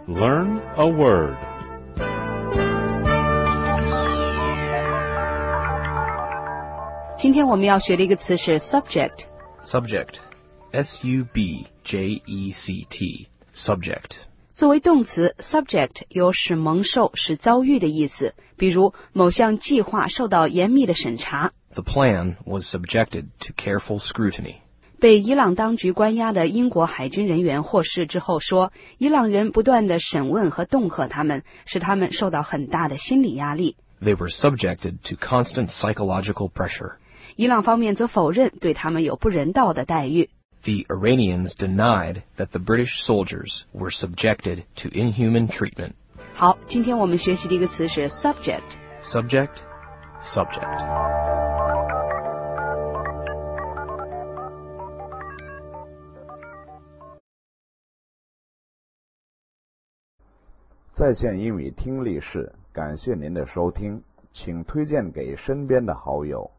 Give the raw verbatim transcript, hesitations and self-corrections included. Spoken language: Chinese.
Learn a word. 今天我们要学的一个词是 subject. Subject. S U B J E C T. Subject. 作为动词 subject 有使蒙受、使遭遇的意思，比如某项计划受到严密的审查。 The plan was subjected to careful scrutiny. 被伊朗当局关押的英国海军人员获释之后说，伊朗人不断的审问和恫吓他们，使他们受到很大的心理压力。 They were subjected to constant psychological pressure. 伊朗方面则否认对他们有不人道的待遇。 The Iranians denied that the British soldiers were subjected to inhuman treatment. 好，今天我们学习的一个词是 subject. Subject. Subject. 在线英语听力室，感谢您的收听，请推荐给身边的好友。